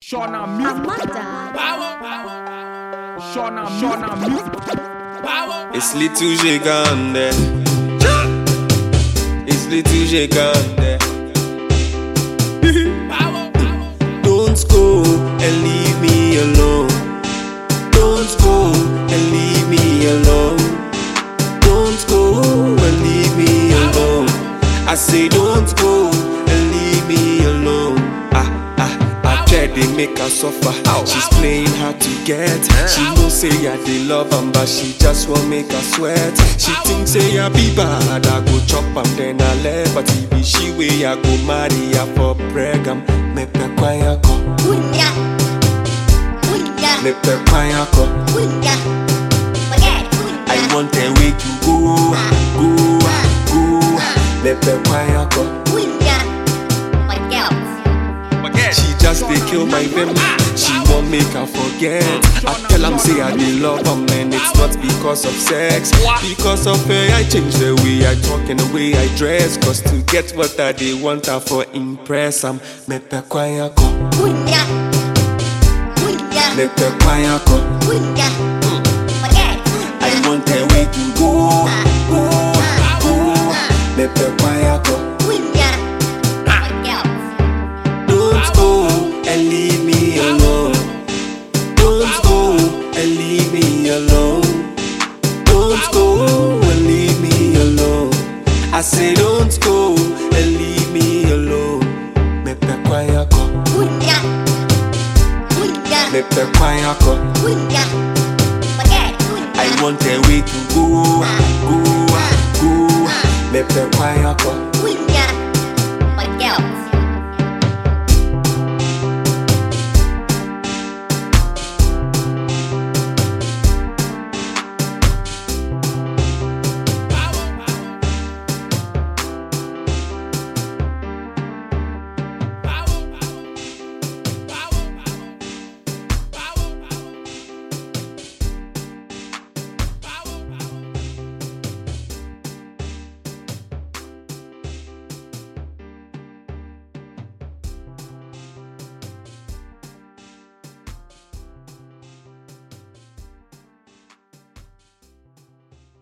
Shona music. Shona music. It's little Gigande. It's little Gigande. Don't go and leave me alone. Don't go and leave me alone. Don't go and leave me alone. I say don't go and leave me alone. I tried to make her suffer. She's playing hard to get. She know say I dey love am, but she just won't make her sweat. She think say I be bad, I go chop am then I left. But if be she way I go marry her for pregam. Me pe kwaya ko, me pe kwaya ko. I want a way to go, go. Me pe kwaya ko. She just dey kill my vim. She won't make her forget. I tell am say I dey love her, man. It's not because of sex. Because of her, I change the way I talk and the way I dress. Cause to get what I dey want her for impress am. Me pe kwaya ko, me pe kwaya ko. I want a way to go, go. Me pe kwaya ko. Don't go and leave me alone. Don't go and leave me alone. Don't go and leave me alone. I say don't go and leave me alone. Me pe kwaya ko, me pe kwaya ko. I want a way to go, go. Me pe kwaya ko.